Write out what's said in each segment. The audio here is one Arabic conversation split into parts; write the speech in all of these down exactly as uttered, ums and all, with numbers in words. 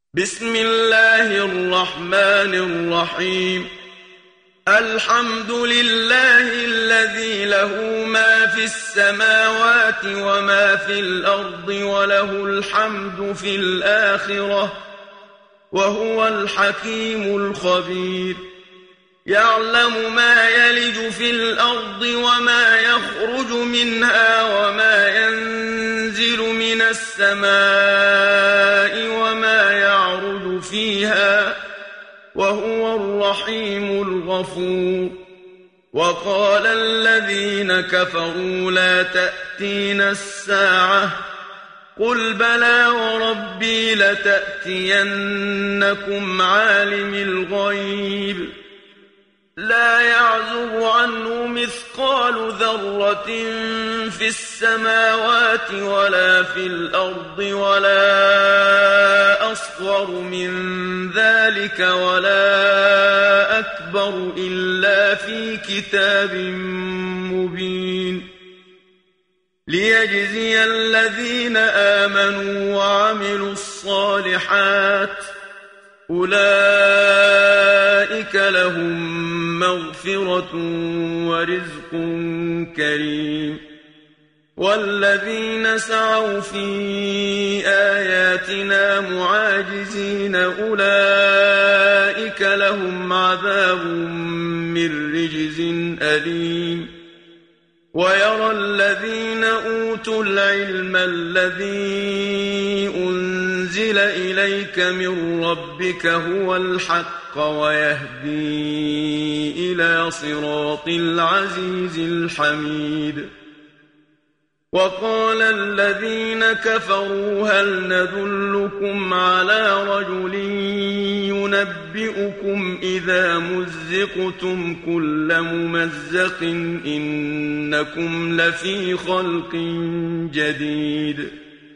بسم الله الرحمن الرحيم. الحمد لله الذي له ما في السماوات وما في الأرض وله الحمد في الآخرة وهو الحكيم الخبير. يعلم ما يلج في الأرض وما يخرج منها وما ينزل من السماء وما يعرج فيها وهو الرحيم الغفور. وقال الذين كفروا لا تأتينا الساعة قل بلى وربي لتأتينكم عالم الغيب لا يعزب عنه مثقال ذرة في السماوات ولا في الأرض ولا أصغر من ذلك ولا أكبر إلا في كتاب مبين. ليجزي الذين آمنوا وعملوا الصالحات أولئك لهم مغفرة ورزق كريم. والذين سعوا في آياتنا معاجزين أولئك لهم عذاب من رجز أليم. ويرى الذين أوتوا العلم الذي أنزل إليك من ربك هو الحق ويهدي إلى صراط العزيز الحميد. وقال الذين كفروا هل ندلكم على رجل ينبئكم إذا مزقتم كل ممزق إنكم لفي خلق جديد.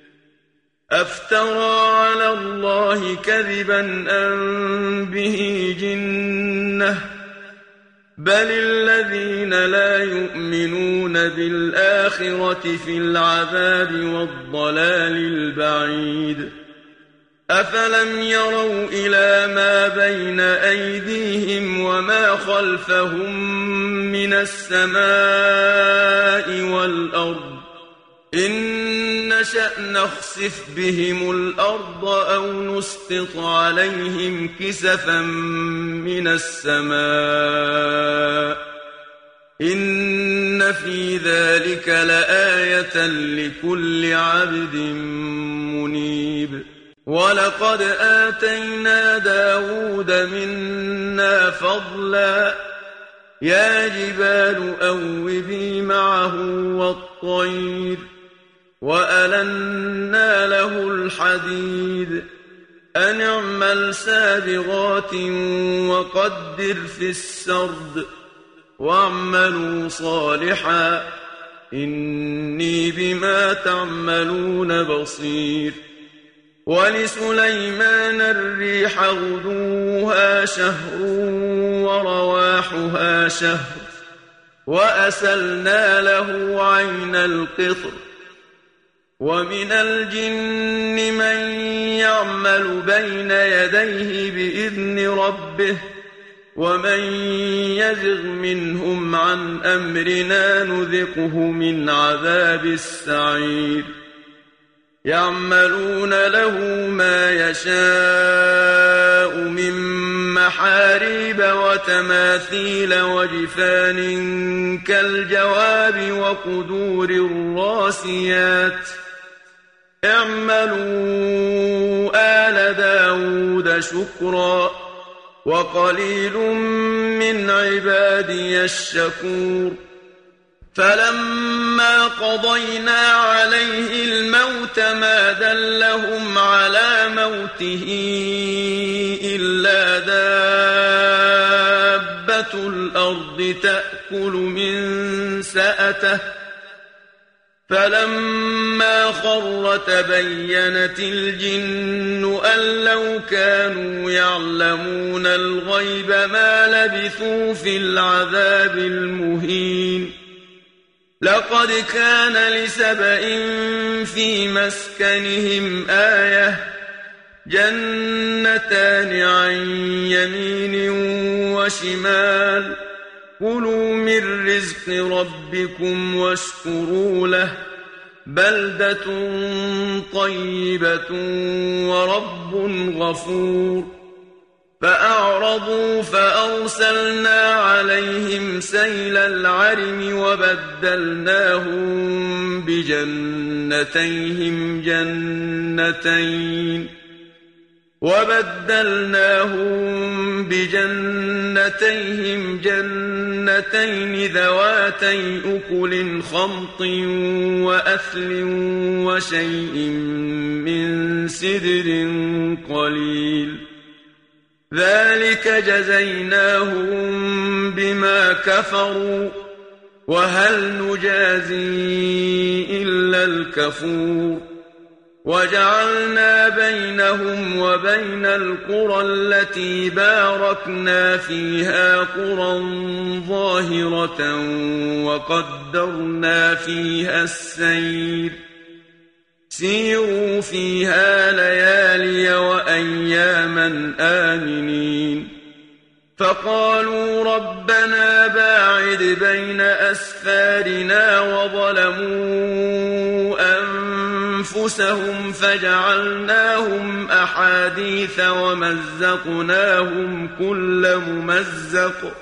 أفترى على الله كذبا أم به جنة بل الذين لا يؤمنون بالآخرة في العذاب والضلال البعيد. أفلم يروا إلى ما بين أيديهم وما خلفهم من السماء والأرض إن نشأ نخسف بهم الأرض أو نسقط عليهم كسفا من السماء إن في ذلك لآية لكل عبد منيب. ولقد آتينا داود منا فضلا يا جبال أوبي معه والطير وألنا له الحديد أن اعمل سابغات وقدر في السرد واعملوا صالحا إني بما تعملون بصير. ولسليمان الريح غدوها شهر ورواحها شهر وأسلنا له عين القطر. ومن الجن من يعمل بين يديه بإذن ربه ومن يزغ منهم عن أمرنا نذقه من عذاب السعير. يعملون له ما يشاء من محاريب وتماثيل وجفان كالجواب وقدور الراسيات اعملوا آل داود شكرا وقليل من عبادي الشكور. فلما قضينا عليه الموت ما دلهم على موته إلا دابة الأرض تأكل من سأته فلما خر تبينت الجن أن لو كانوا يعلمون الغيب ما لبثوا في العذاب المهين. لقد كان لسبإ في مسكنهم آية جنتان عن يمين وشمال كلوا من رزق ربكم واشكروا له بلدة طيبة ورب غفور فأعرضوا فأرسلنا عليهم سيل العرم وبدلناهم بجنتيهم جنتين وبدلناهم بجنتيهم جنتين ذواتي أكل خمط وأثل وشيء من سدر قليل ذلك جزيناهم بما كفروا وهل نجازي إلا الكفور وجعلنا بينهم وبين القرى التي باركنا فيها قرى ظاهرة وقدرنا فيها السير سيروا فيها ليالي وأياما آمنين فقالوا ربنا باعد بين أسفارنا وظلموا أنفسهم فجعلناهم أحاديث ومزقناهم كل ممزق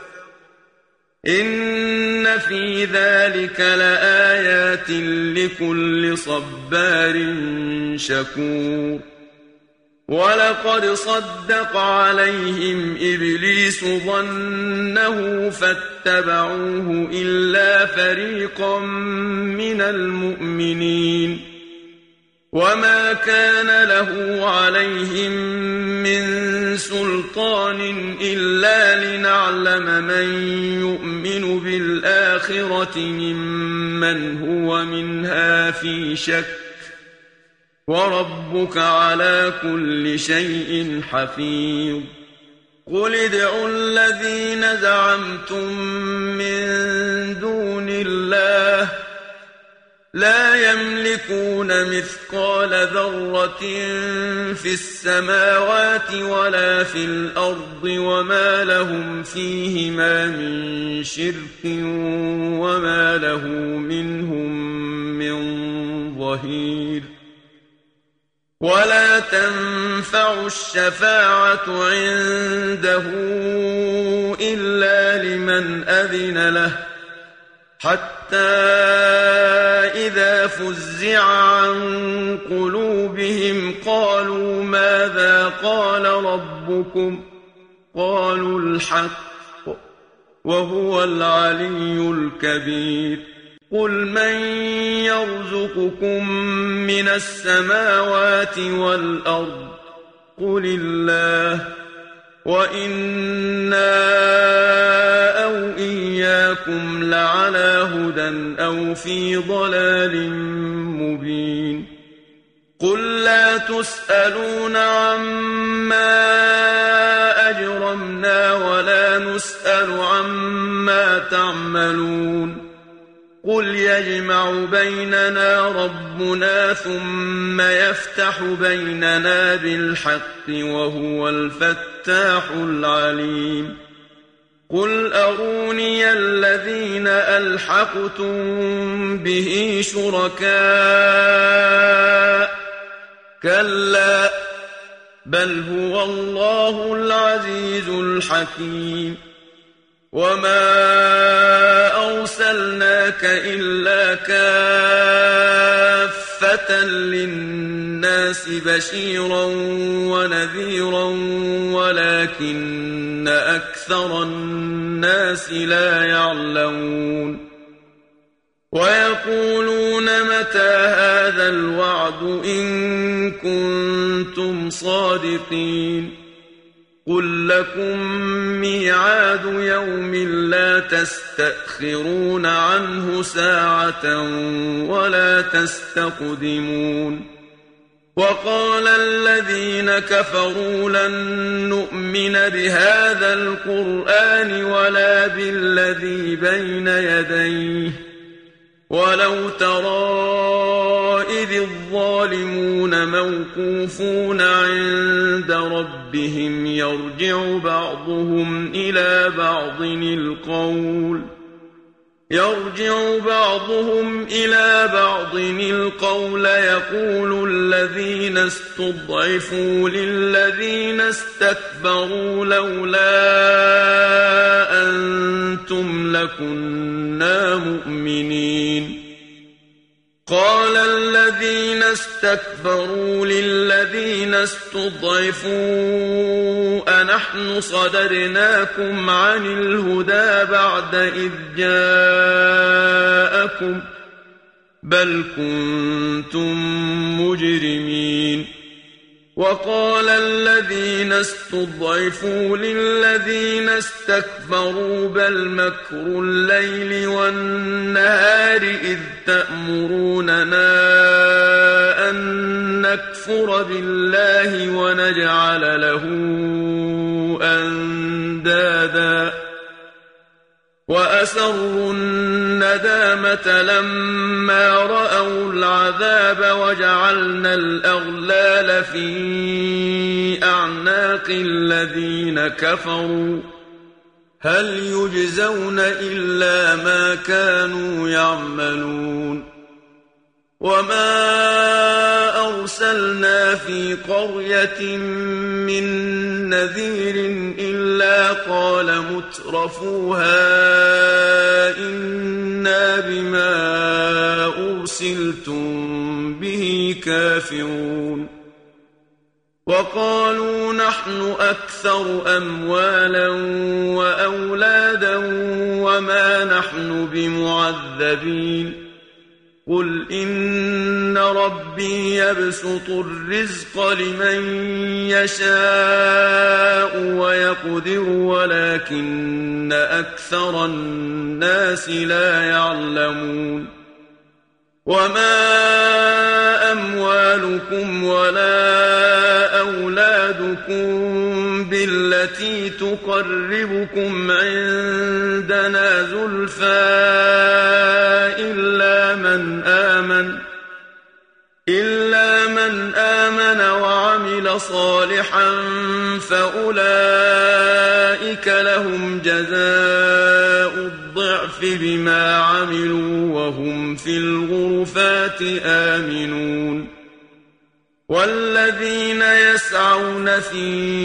إن في ذلك لآيات لكل صبار شكور ولقد صدق عليهم إبليس ظنه فاتبعوه إلا فريقا من المؤمنين وما كان له عليهم من سلطان إلا لنعلم من يؤمن بالآخرة ممن هو منها في شك وربك على كل شيء حفيظ قل ادعوا الذين زعمتم من دون الله لا يملكون مثقال ذرة في السماوات ولا في الأرض وما لهم فيهما من شرك وما له منهم من ظهير ولا تنفع الشفاعة عنده إلا لمن أذن له حتى إذا فزع عن قلوبهم قالوا ماذا قال ربكم قالوا الحق وهو العلي الكبير قل من يرزقكم من السماوات والأرض قل الله وإنا أو إياكم لعلى هدى أو في ضلال مبين قل لا تسألون عما أجرمنا ولا نسأل عما تعملون قل يجمع بيننا ربنا ثم يفتح بيننا بالحق وهو الفتاح العليم قل أروني الذين ألحقتم به شركاء كلا بل هو الله العزيز الحكيم وما أرسلناك إلا كافة للناس بشيرا ونذيرا ولكن أكثر الناس لا يعلمون ويقولون متى هذا الوعد إن كنتم صادقين قل لكم ميعاد يوم لا تستأخرون عنه ساعة ولا تستقدمون وقال الذين كفروا لن نؤمن بهذا القرآن ولا بالذي بين يديه ولو ترى إذ الظالمون موقوفون عند ربهم يرجع بعضهم إلى بعض القول يرجع بعضهم إلى بعض القول يقول الذين استضعفوا للذين استكبروا لولا أنتم لكنا مؤمنين قال الذين استكبروا للذين استضعفوا أنحن صدرناكم عن الهدى بعد إذ جاءكم بل كنتم مجرمين وقال الذين استضعفوا للذين استكبروا بل مكر الليل والنهار إذ تأمروننا أن نكفر بالله ونجعل له أندادا وأسروا الندامة لما رأوا العذاب وجعلنا الأغلال في أعناق الذين كفروا هل يجزون إلا ما كانوا يعملون وما أرسلنا في قرية من نذير إلا قال مترفوها إنا بما أرسلتم به كافرون وقالوا نحن أكثر أموالا وأولادا وما نحن بمعذبين قل إن ربي يبسط الرزق لمن يشاء ويقدر ولكن أكثر الناس لا يعلمون وما أموالكم ولا أولادكم بالتي تقربكم عندنا زلفى إلا من آمن إلا من آمن وعمل صالحا فأولئك لهم جزاء الضعف بما عملوا وهم في الغرفات آمنون والذين يسعون في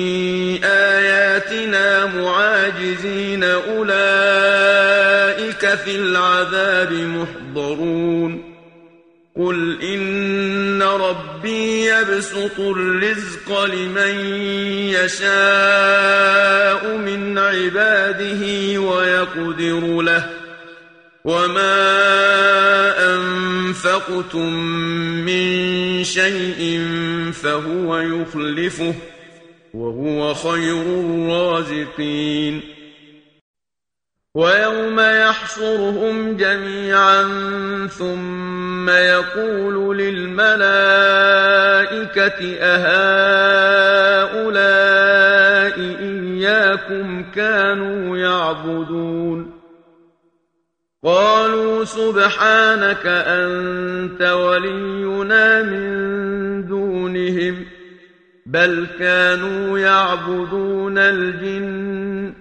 آياتنا معاجزين أولئك في العذاب محضرون قل إن ربي يبسط الرزق لمن يشاء من عباده ويقدر له وما أنفقتم من شيء فهو يخلفه وهو خير الرازقين ويوم يحشرهم جميعا ثم يقول للملائكة أهؤلاء إياكم كانوا يعبدون قالوا سبحانك أنت ولينا من دونهم بل كانوا يعبدون الجن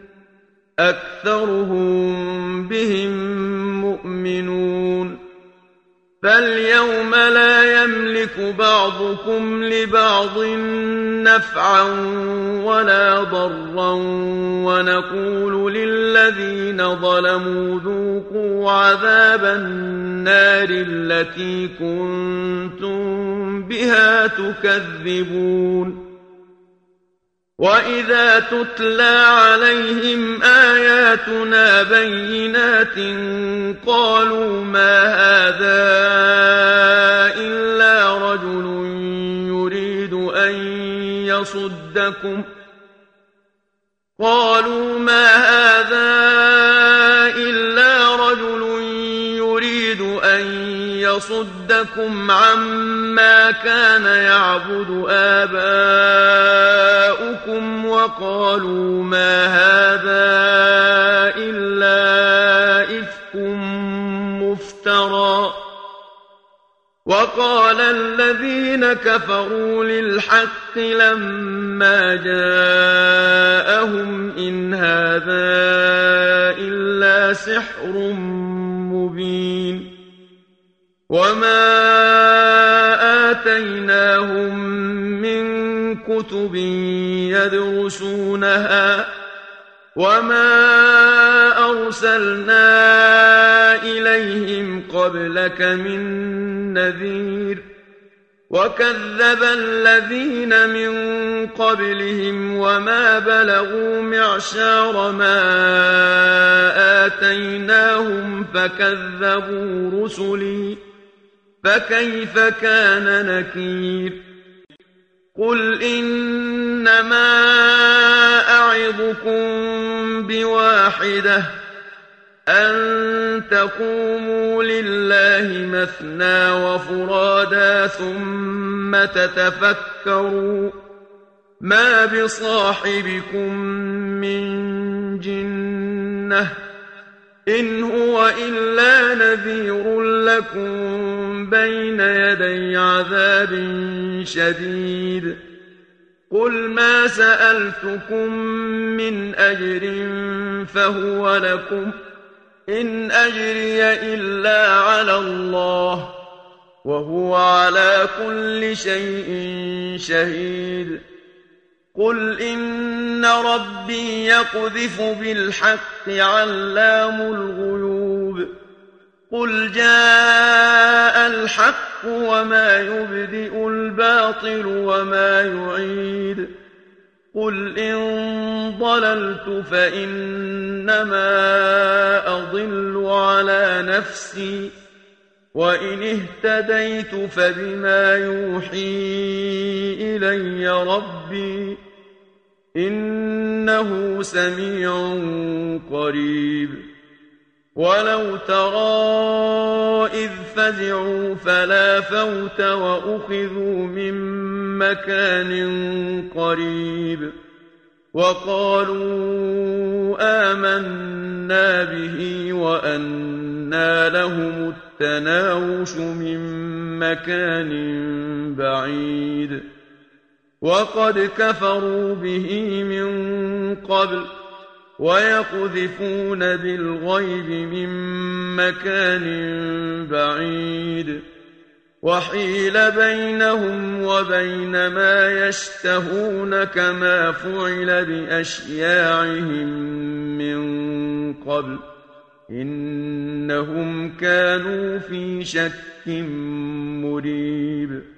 أكثرهم بهم مؤمنون فاليوم لا يملك بعضكم لبعض نفعا ولا ضرا ونقول للذين ظلموا ذوقوا عذاب النار التي كنتم بها تكذبون وإذا تتلى عليهم آياتنا بينات قالوا ما هذا إلا رجل يريد أن يصدكم قالوا ما هذا إلا رجل يريد أن يصدكم عما كان يعبد آباؤكم وقالوا ما هذا إلا إفك مفترى وقال الذين كفروا للحق لما جاءهم إن هذا إلا سحر مبين وما آتيناهم من كتب يدرسونها وما أرسلنا إليهم قبلك من نذير وكذب الذين من قبلهم وما بلغوا معشار ما آتيناهم فكذبوا رسلي فكيف كان نكير قل إنما أعظكم بواحدة أن تقوموا لله مثنى وفرادا ثم تتفكروا ما بصاحبكم من جنة إن هو إلا نذير لكم بين يدي عذاب شديد قل ما سألتكم من أجر فهو لكم إن أجري إلا على الله وهو على كل شيء شهيد قل إن ربي يقذف بالحق علام الغيوب قل جاء الحق وما يبدئ الباطل وما يعيد قل إن ضللت فإنما أضل على نفسي وإن اهتديت فبما يوحي إلي ربي إنه سميع قريب ولو ترى إذ فزعوا فلا فوت وأخذوا من مكان قريب وقالوا آمنا به وأنى لهم التناوش من مكان بعيد وقد كفروا به من قبل ويقذفون بالغيب من مكان بعيد وحيل بينهم وبين ما يشتهون كما فعل بأشياعهم من قبل إنهم كانوا في شك مريب